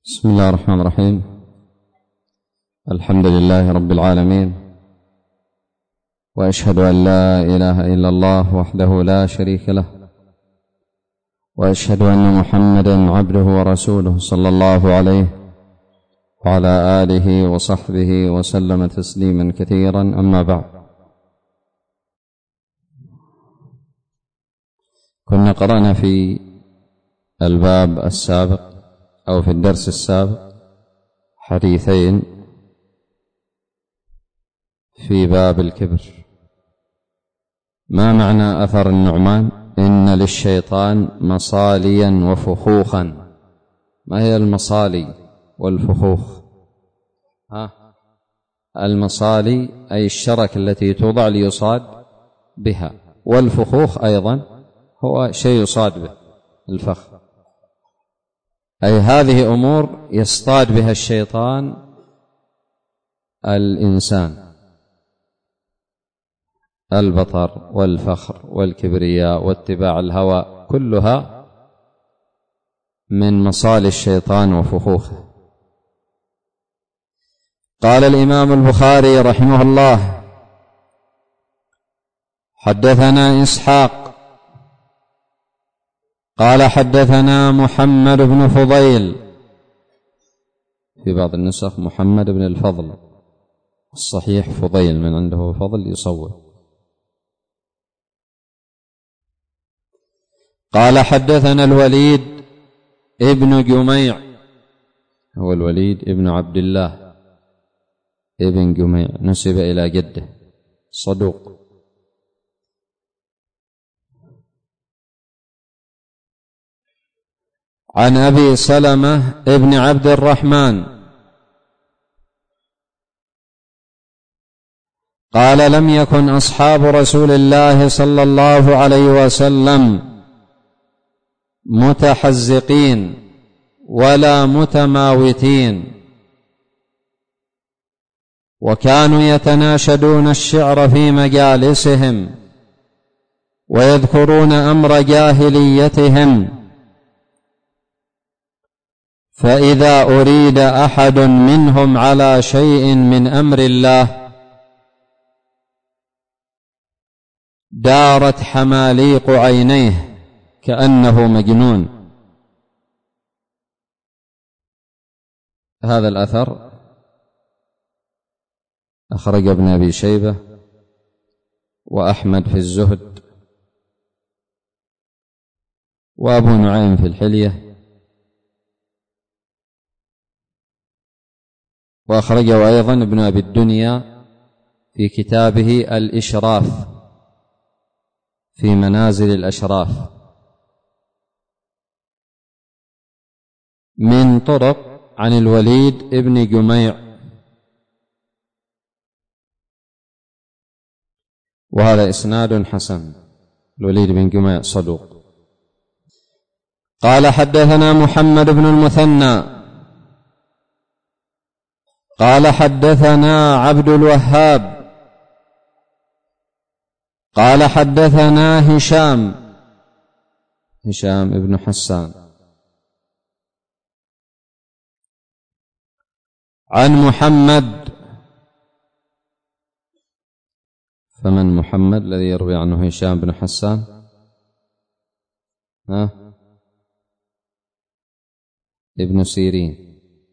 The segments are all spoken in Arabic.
بسم الله الرحمن الرحيم. الحمد لله رب العالمين، وأشهد أن لا إله إلا الله وحده لا شريك له، وأشهد أن محمدا عبده ورسوله صلى الله عليه وعلى آله وصحبه وسلم تسليما كثيرا. أما بعد، كنا قرأنا في الباب السابق أو في الدرس السابق حديثين في باب الكبر. ما معنى أثر النعمان إن للشيطان مصاليا وفخوخا؟ ما هي المصالي والفخوخ؟ المصالي أي الشرك التي توضع ليصاد بها، والفخوخ أيضا هو شيء يصاد به، الفخ، أي هذه أمور يصطاد بها الشيطان الإنسان: البطر والفخر والكبرياء واتباع الهوى، كلها من مصالي الشيطان وفخوخه. قال الإمام البخاري رحمه الله: حدثنا إسحاق قال حدثنا محمد بن فضيل، في بعض النسخ محمد بن الفضل، الصحيح فضيل، من عنده فضل يصور. قال حدثنا الوليد ابن جميع، هو الوليد ابن عبد الله ابن جميع، نسب إلى جده، صدوق. عن أبي سلمة ابن عبد الرحمن قال: لم يكن أصحاب رسول الله صلى الله عليه وسلم متحزقين ولا متماوتين، وكانوا يتناشدون الشعر في مجالسهم ويذكرون أمر جاهليتهم، فإذا أريد أحد منهم على شيء من أمر الله دارت حماليق عينيه كأنه مجنون. هذا الأثر أخرج ابن أبي شيبة وأحمد في الزهد وأبو نعيم في الحلية، وأخرجه أيضا ابن أبي الدنيا في كتابه الإشراف في منازل الأشراف من طرق عن الوليد ابن جميع، وهذا إسناد حسن. الوليد بن جميع صدوق. قال حدثنا محمد بن المثنى قال حدثنا عبد الوهاب قال حدثنا هشام ابن حسان عن محمد. فمن محمد الذي يروي عنه هشام بن حسان؟ ابن سيرين.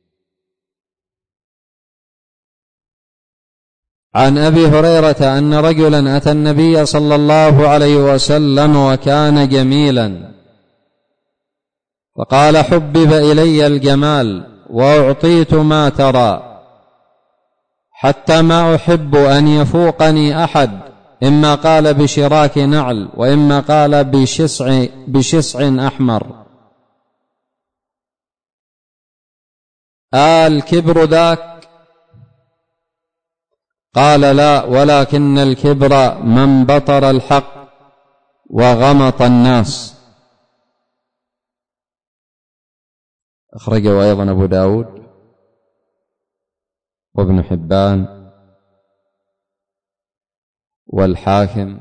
عن أبي هريرة أن رجلا أتى النبي صلى الله عليه وسلم وكان جميلا، فقال: حبب إلي الجمال وأعطيت ما ترى، حتى ما أحب أن يفوقني أحد، إما قال بشراك نعل وإما قال بشسع أحمر. الكبر ذاك؟ قال: لا، ولكن الكبر من بطر الحق وغمط الناس. أخرجه أيضا أبو داود وابن حبان والحاكم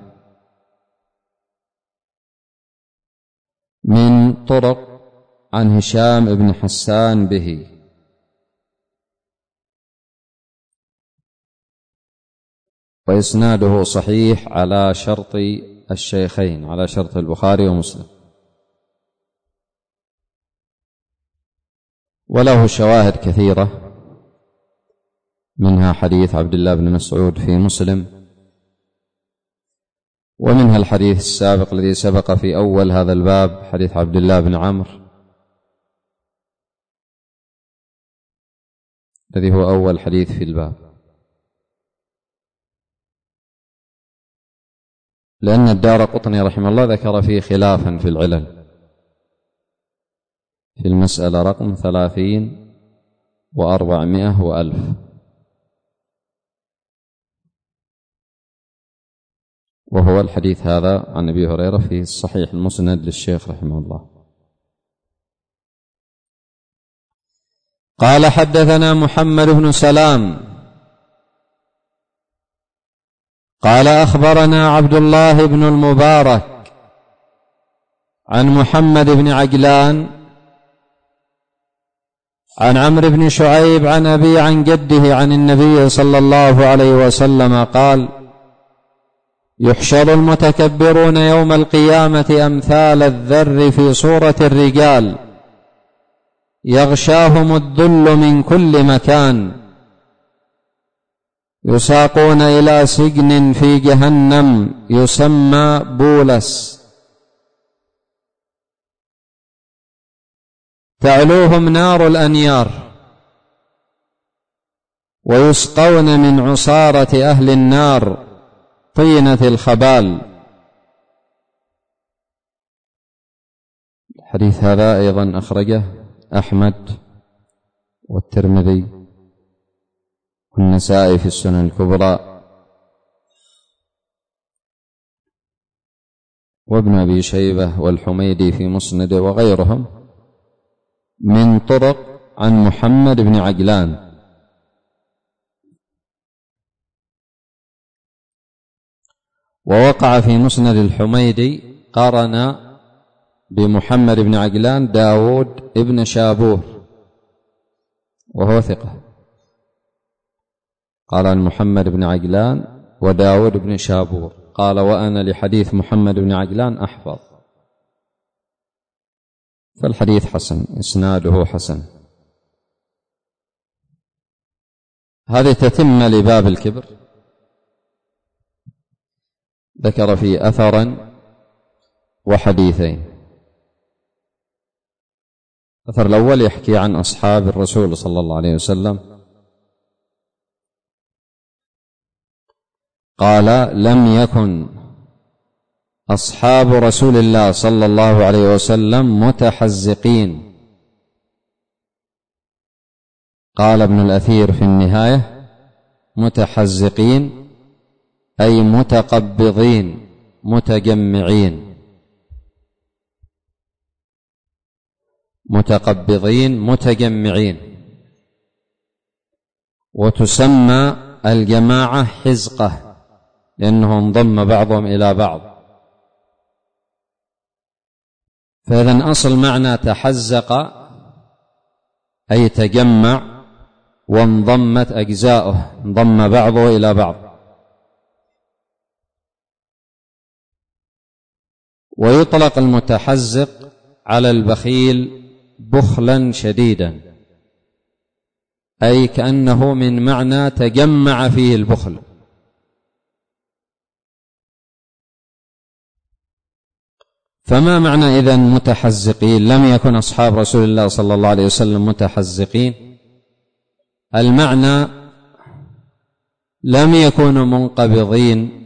من طرق عن هشام بن حسان به. وإسناده صحيح على شرط الشيخين، على شرط البخاري ومسلم، وله شواهد كثيرة، منها حديث عبد الله بن مسعود في مسلم، ومنها الحديث السابق الذي سبق في أول هذا الباب، حديث عبد الله بن عمرو الذي هو أول حديث في الباب. لأن الدارقطني رحمه الله ذكر فيه خلافا في العلل في المسألة رقم 30 و400 و1000، وهو الحديث هذا عن أبي هريرة في الصحيح المسند للشيخ رحمه الله. قال حدثنا محمد بن سلام قال أخبرنا عبد الله بن المبارك عن محمد بن عجلان عن عمرو بن شعيب عن أبي عن جده عن النبي صلى الله عليه وسلم قال: يحشر المتكبرون يوم القيامة أمثال الذر في صورة الرجال، يغشاهم الذل من كل مكان، يساقون إلى سجن في جهنم يسمى بولس، تعلوهم نار الأنيار، ويسقون من عصارة أهل النار طينة الخبال. الحديث هذا أيضا أخرجه أحمد والترمذي والنسائي في السنن الكبرى، وابن أبي شيبة والحميدي في مسنده وغيرهم من طرق عن محمد بن عجلان. ووقع في مسند الحميدي قارن بمحمد بن عجلان داود ابن شابور وهو ثقة، قال عن محمد بن عجلان وداود بن شابور، قال وأنا لحديث محمد بن عجلان أحفظ، فالحديث حسن، إسناده حسن. هذه تتمة لباب الكبر، ذكر فيه أثرا وحديثين. الأثر الأول يحكي عن أصحاب الرسول صلى الله عليه وسلم، قال: لم يكن أصحاب رسول الله صلى الله عليه وسلم متحزقين. قال ابن الأثير في النهاية: متحزقين أي متقبضين متجمعين، متقبضين متجمعين. وتسمى الجماعة حزقة لأنه انضم بعضهم إلى بعض، فإذا أصل معنى تحزق أي تجمع وانضمت أجزاؤه، انضم بعضه إلى بعض. ويطلق المتحزق على البخيل بخلا شديدا، أي كأنه من معنى تجمع فيه البخل. فما معنى إذن متحزقين؟ لم يكن أصحاب رسول الله صلى الله عليه وسلم متحزقين. المعنى لم يكونوا منقبضين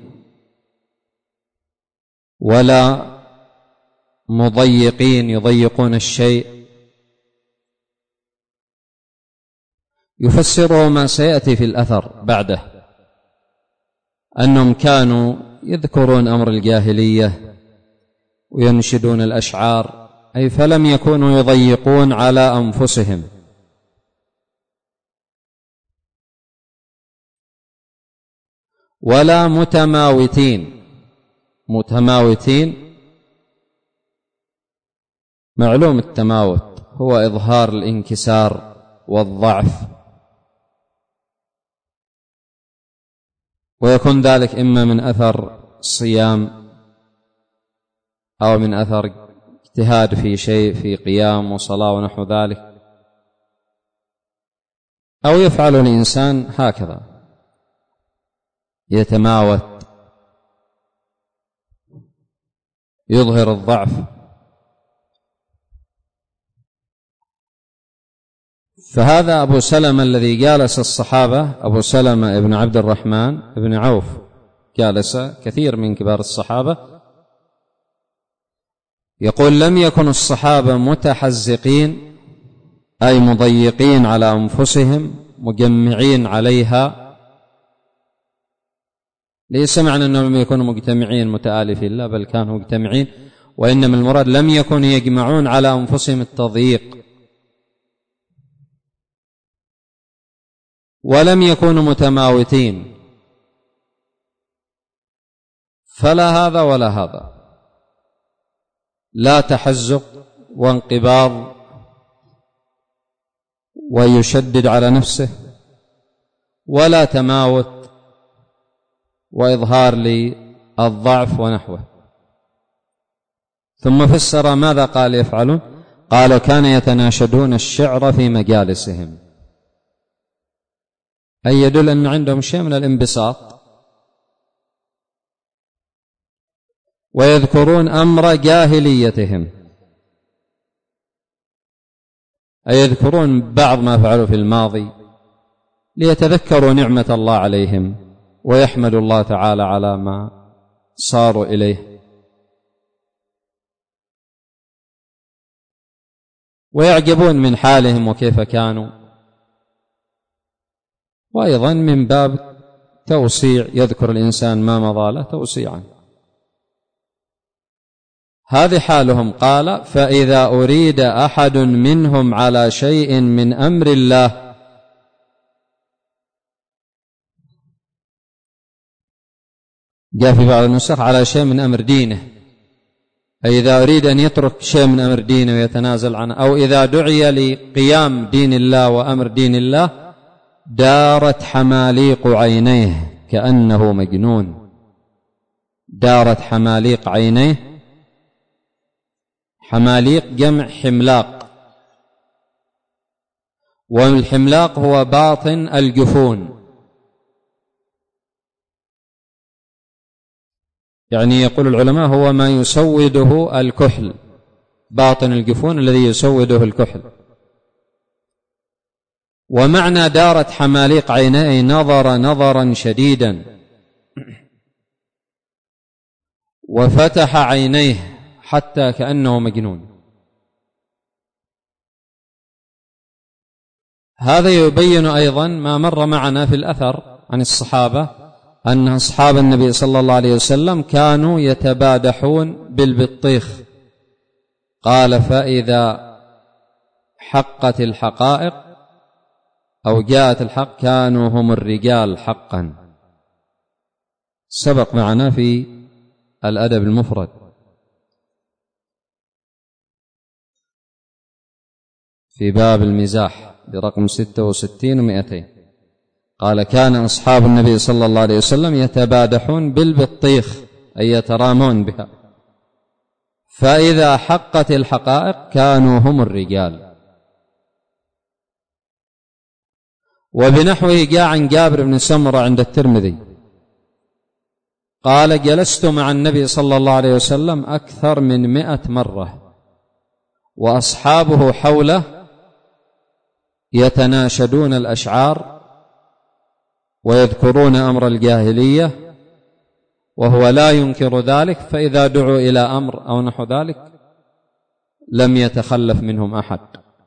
ولا مضيقين يضيقون الشيء. يفسره ما سيأتي في الأثر بعده، أنهم كانوا يذكرون أمر الجاهلية وينشدون الأشعار، أي فلم يكونوا يضيقون على أنفسهم. ولا متماوتين. متماوتين معلوم التماوت هو إظهار الانكسار والضعف، ويكون ذلك إما من أثر صيام أو من أثر اجتهاد في شيء في قيام وصلاة ونحو ذلك، أو يفعل الإنسان هكذا يتماوت يظهر الضعف. فهذا أبو سلمة الذي جالس الصحابة، أبو سلمة ابن عبد الرحمن ابن عوف، جالس كثير من كبار الصحابة، يقول لم يكن الصحابة متحزقين أي مضيقين على أنفسهم مجمعين عليها، ليس معنى أنهم لم يكونوا مجتمعين متآلفين، لا، بل كانوا مجتمعين، وإنما المراد لم يكونوا يجمعون على أنفسهم التضييق، ولم يكونوا متماوتين، فلا هذا ولا هذا، لا تحزق وانقباض ويشدد على نفسه، ولا تماوت وإظهار للضعف ونحوه. ثم فسر ماذا قال يفعلون؟ قال كان يتناشدون الشعر في مجالسهم، أي يدل أن عندهم شيء من الانبساط، ويذكرون أمر جاهليتهم، أي يذكرون بعض ما فعلوا في الماضي ليتذكروا نعمة الله عليهم ويحمدوا الله تعالى على ما صاروا إليه، ويعجبون من حالهم وكيف كانوا، وأيضا من باب توسيع يذكر الإنسان ما مضى له توسيعا. هذه حالهم. قال فإذا أريد أحد منهم على شيء من أمر الله، جاء في بعض النسخ على شيء من أمر دينه، أي إذا أريد أن يترك شيء من أمر دينه ويتنازل عنه، أو إذا دعي لقيام دين الله وأمر دين الله دارت حماليق عينيه كأنه مجنون. دارت حماليق عينيه، حماليق جمع حملاق، والحملاق هو باطن الجفون، يعني يقول العلماء هو ما يسوده الكحل، باطن الجفون الذي يسوده الكحل. ومعنى دارت حماليق عينيه نظر نظرا شديدا، وفتح عينيه حتى كأنه مجنون. هذا يبين أيضا ما مر معنا في الأثر عن الصحابة أن أصحاب النبي صلى الله عليه وسلم كانوا يتبادحون بالبطيخ. قال فإذا حقت الحقائق أو جاءت الحق كانوا هم الرجال حقا. سبق معنا في الأدب المفرد. في باب المزاح برقم 66 و200 قال كان أصحاب النبي صلى الله عليه وسلم يتبادحون بالبطيخ أي يترامون بها، فإذا حقت الحقائق كانوا هم الرجال. وبنحوه جاء عن جابر بن سمرة عند الترمذي قال جلست مع النبي صلى الله عليه وسلم أكثر من 100 مرة وأصحابه حوله يتناشدون الأشعار ويذكرون أمر الجاهلية وهو لا ينكر ذلك، فإذا دعوا إلى أمر أو نحو ذلك لم يتخلف منهم أحد.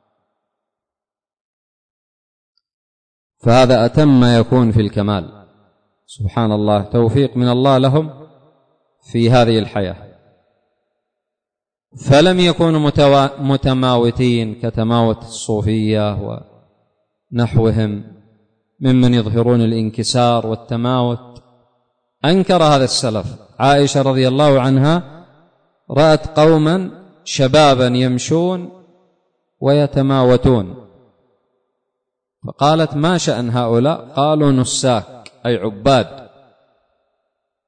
فهذا أتم ما يكون في الكمال، سبحان الله، توفيق من الله لهم في هذه الحياة. فلم يكونوا متماوتين كتماوت الصوفية ونحوهم ممن يظهرون الانكسار والتماوت. أنكر هذا السلف. عائشة رضي الله عنها رأت قوما شبابا يمشون ويتماوتون، فقالت ما شأن هؤلاء؟ قالوا نساك أي عباد،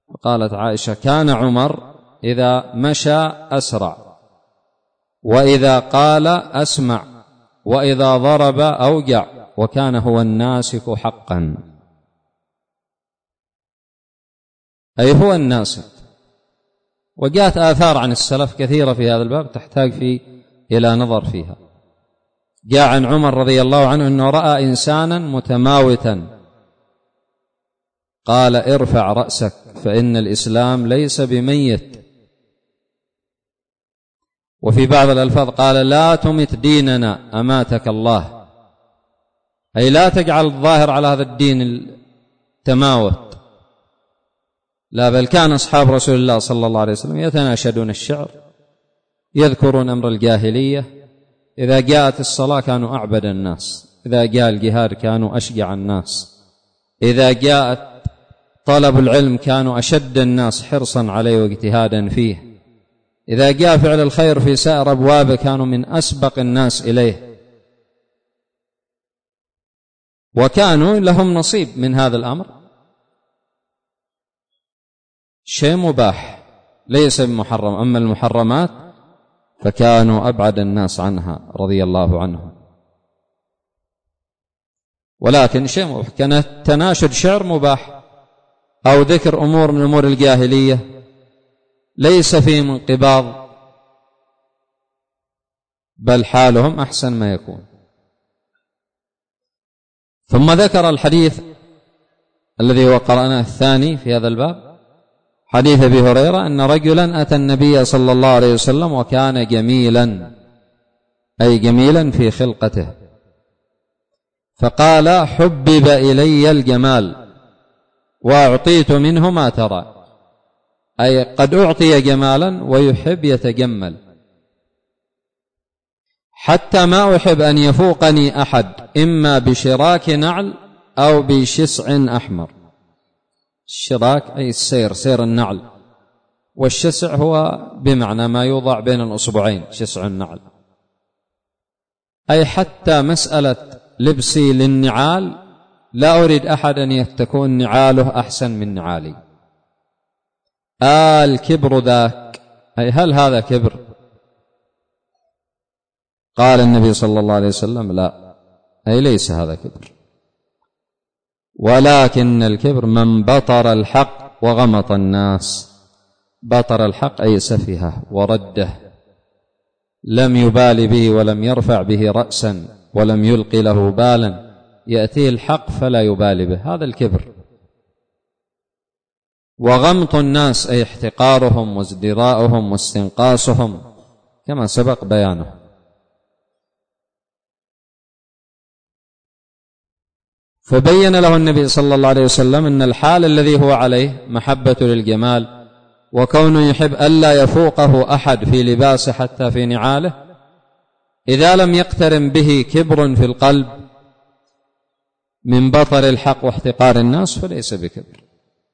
قالت عائشة: كان عمر إذا مشى أسرع، وإذا قال أسمع، وإذا ضرب أوجع، وكان هو الناسك حقا. أي هو الناسك. وجاءت آثار عن السلف كثيرة في هذا الباب تحتاج إلى نظر فيها. جاء عن عمر رضي الله عنه أنه رأى إنسانا متماوتا قال: ارفع رأسك فإن الإسلام ليس بميت. وفي بعض الألفاظ قال: لا تمت ديننا أماتك الله، أي لا تجعل الظاهر على هذا الدين التماوت. لا، بل كان أصحاب رسول الله صلى الله عليه وسلم يتناشدون الشعر، يذكرون أمر الجاهلية. إذا جاءت الصلاة كانوا أعبد الناس، إذا جاء الجهاد كانوا أشجع الناس، إذا جاءت طلب العلم كانوا أشد الناس حرصا عليه واجتهادا فيه، إذا جاء فعل الخير في سائر أبوابه كانوا من أسبق الناس إليه، وكانوا لهم نصيب من هذا الأمر، شيء مباح ليس بمحرم. أما المحرمات فكانوا أبعد الناس عنها رضي الله عنهم. ولكن شيء مباح، كان تناشد شعر مباح أو ذكر أمور من أمور الجاهلية ليس فيه انقباض، بل حالهم أحسن ما يكون. ثم ذكر الحديث الذي هو قرأناه الثاني في هذا الباب، حديث أبي هريرة أن رجلا أتى النبي صلى الله عليه وسلم وكان جميلا، أي جميلا في خلقته، فقال: حبب إلي الجمال وأعطيت منه ما ترى، أي قد أعطي جمالا ويحب يتجمل، حتى ما أحب أن يفوقني أحد إما بشراك نعل أو بشسع أحمر. الشراك أي السير، سير النعل، والشسع هو بمعنى ما يوضع بين الأصبعين، شسع النعل، أي حتى مسألة لبسي للنعال لا أريد أحد أن تكون نعاله أحسن من نعالي. الكبر ذاك، أي هل هذا كبر؟ قال النبي صلى الله عليه وسلم: لا، أي ليس هذا كبر، ولكن الكبر من بطر الحق وغمط الناس. بطر الحق أي سفهه ورده، لم يبال به ولم يرفع به رأسا ولم يلقي له بالا، يأتيه الحق فلا يبالي به، هذا الكبر. وغمط الناس أي احتقارهم وازدراءهم واستنقاصهم كما سبق بيانه. فبين له النبي صلى الله عليه وسلم أن الحال الذي هو عليه محبة للجمال، وكونه يحب ألا يفوقه أحد في لباسه حتى في نعاله، إذا لم يقترن به كبر في القلب من بطر الحق واحتقار الناس فليس بكبر.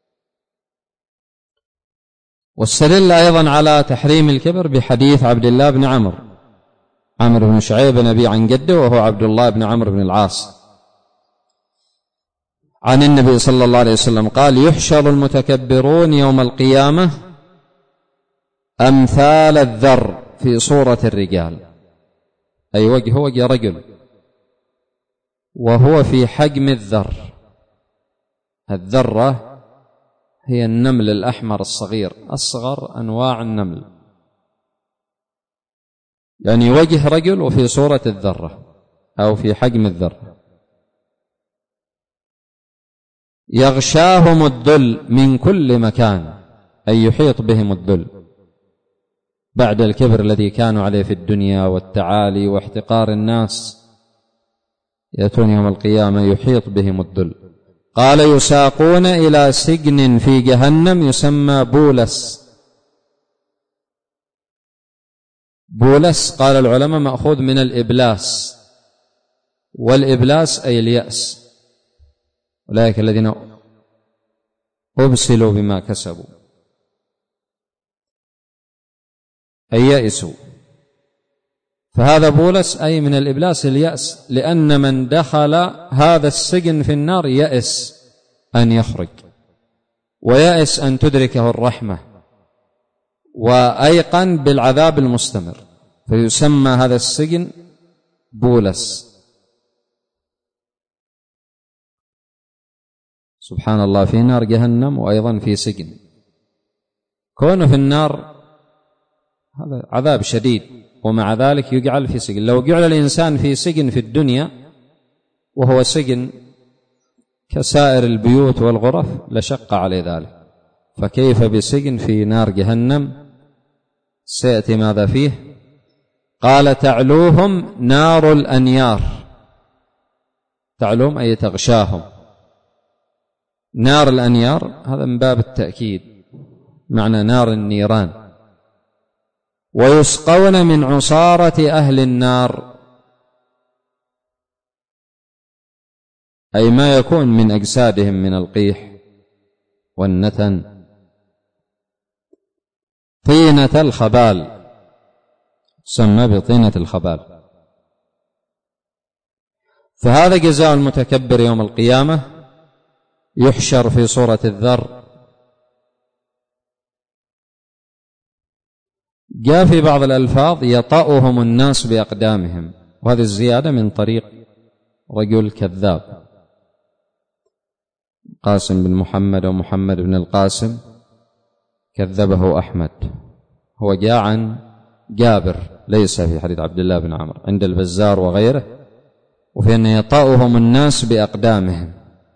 واستدل أيضا على تحريم الكبر بحديث عبد الله بن عمرو بن شعيب بن أبي عن جده، وهو عبد الله بن عمرو بن العاص، عن النبي صلى الله عليه وسلم قال: يحشر المتكبرون يوم القيامة أمثال الذر في صورة الرجال، أي وجه رجل، وهو في حجم الذر. الذرة هي النمل الأحمر الصغير، أصغر أنواع النمل، يعني وجه رجل وفي صورة الذرة أو في حجم الذرة. يغشاهم الذل من كل مكان، أي يحيط بهم الذل بعد الكبر الذي كانوا عليه في الدنيا والتعالي واحتقار الناس، يأتون يوم القيامة يحيط بهم الذل. قال: يساقون إلى سجن في جهنم يسمى بولس. بولس قال العلماء مأخوذ من الإبلاس، والإبلاس أي اليأس، أولئك الذين أبسلوا بما كسبوا أي يأسوا. فهذا بولس أي من الإبلاس اليأس، لأن من دخل هذا السجن في النار يأس أن يخرج، ويأس أن تدركه الرحمة وأيقن بالعذاب المستمر، فيسمى هذا السجن بولس. سبحان الله، في نار جهنم وأيضا في سجن. كونه في النار هذا عذاب شديد، ومع ذلك يجعل في سجن. لو جعل الإنسان في سجن في الدنيا وهو سجن كسائر البيوت والغرف لشق عليه ذلك، فكيف بسجن في نار جهنم؟ سيأتي ماذا فيه؟ قال تعلوهم نار الأنيار. تعلوهم أي تغشاهم. نار الأنيار هذا من باب التأكيد، معنى نار النيران. ويسقون من عصارة أهل النار، أي ما يكون من أجسادهم من القيح والنتن. طينة الخبال، سمى بطينة الخبال. فهذا جزاء المتكبر يوم القيامة، يحشر في صورة الذر. جاء في بعض الألفاظ يطأهم الناس بأقدامهم، وهذه الزيادة من طريق رجل كذاب، قاسم بن محمد ومحمد بن القاسم، كذبه أحمد. هو جاء عن جابر، ليس في حديث عبد الله بن عمرو، عند البزار وغيره، وفي أن يطأهم الناس بأقدامهم.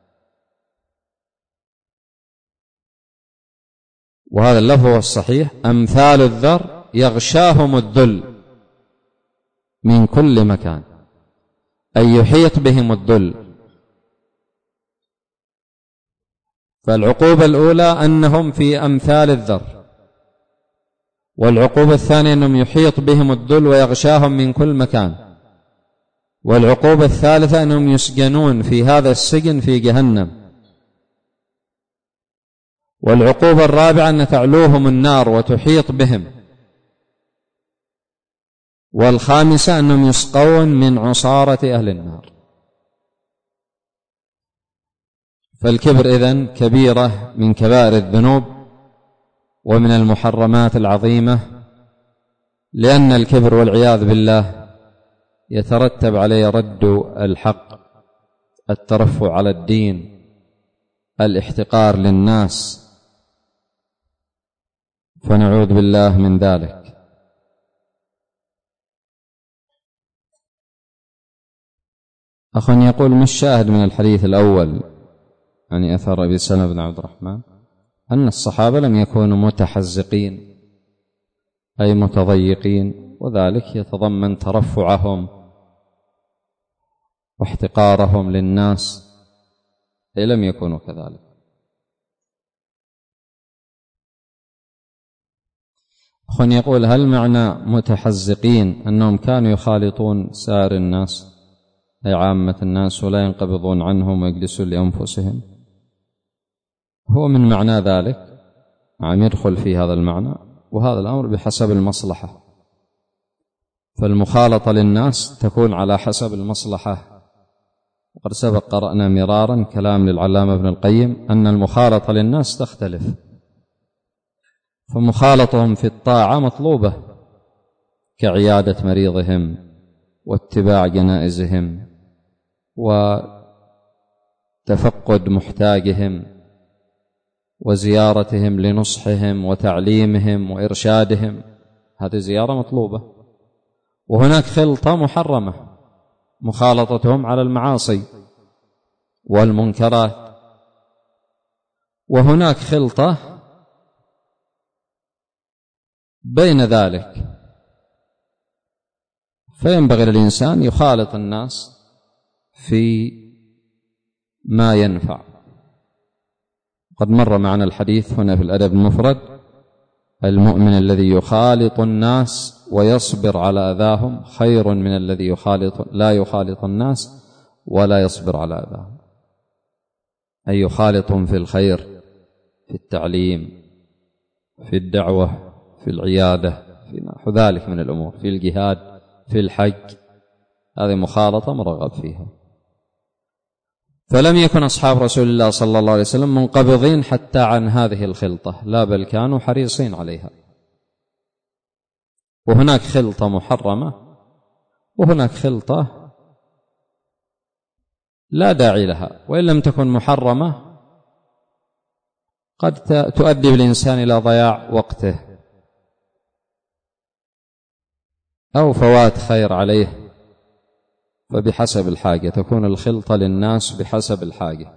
وهذا اللفظ هو الصحيح. أمثال الذر يغشاهم الذل من كل مكان، أي يحيط بهم الذل. فالعقوبة الأولى أنهم في أمثال الذر، والعقوبة الثانية أنهم يحيط بهم الذل ويغشاهم من كل مكان، والعقوبة الثالثة أنهم يسجنون في هذا السجن في جهنم، والعقوبة الرابعة أن تعلوهم النار وتحيط بهم، والخامسة أنهم يسقون من عصارة أهل النار. فالكبر إذن كبيرة من كبائر الذنوب ومن المحرمات العظيمة، لأن الكبر والعياذ بالله يترتب عليه رد الحق، الترفع على الدين، الاحتقار للناس، فنعوذ بالله من ذلك. أخ يقول: ما الشاهد من الحديث الأول، يعني أثر أبي سلمة بن عبد الرحمن، أن الصحابة لم يكونوا متحزقين أي متضيقين، وذلك يتضمن ترفعهم واحتقارهم للناس، أي لم يكونوا كذلك. أخ يقول: هل معنى متحزقين أنهم كانوا يخالطون سائر الناس أي عامة الناس ولا ينقبضون عنهم ويجلسون لأنفسهم؟ هو من معنى ذلك، عم يدخل في هذا المعنى، وهذا الأمر بحسب المصلحة، فالمخالطة للناس تكون على حسب المصلحة. وقد سبق قرأنا مرارا كلام للعلامة ابن القيم أن المخالطة للناس تختلف، فمخالطهم في الطاعة مطلوبة كعيادة مريضهم واتباع جنائزهم وتفقد محتاجهم وزيارتهم لنصحهم وتعليمهم وإرشادهم، هذه زيارة مطلوبة. وهناك خلطة محرمة، مخالطتهم على المعاصي والمنكرات، وهناك خلطة بين ذلك، فينبغي للإنسان يخالط الناس في ما ينفع. قد مر معنا الحديث هنا في الأدب المفرد: المؤمن الذي يخالط الناس ويصبر على أذاهم خير من الذي لا يخالط الناس ولا يصبر على أذاهم، أي يخالطهم في الخير، في التعليم، في الدعوة، في العيادة، في نحو ذلك من الأمور، في الجهاد، في الحج، هذه مخالطة مرغب فيها. فلم يكن أصحاب رسول الله صلى الله عليه وسلم منقبضين حتى عن هذه الخلطة، لا بل كانوا حريصين عليها. وهناك خلطة محرمة وهناك خلطة لا داعي لها، وإن لم تكن محرمة قد تؤدي بالإنسان إلى ضياع وقته أو فوات خير عليه، فبحسب الحاجة تكون الخلطة للناس بحسب الحاجة.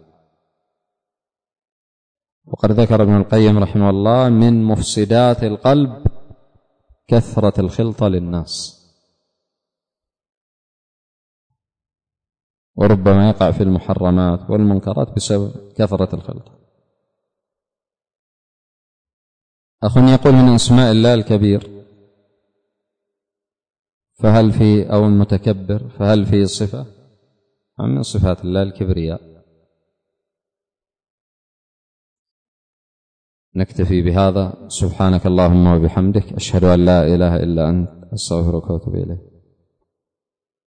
وقد ذكر ابن القيم رحمه الله من مفسدات القلب كثرة الخلطة للناس، وربما يقع في المحرمات والمنكرات بسبب كثرة الخلطة. أخ يقول من أسماء الله الكبير فهل في أو المتكبر فهل في صفة من صفات الله الكبرياء؟ نكتفي بهذا. سبحانك اللهم وبحمدك، أشهد أن لا إله إلا أنت، أستغفرك وأتوب إليك.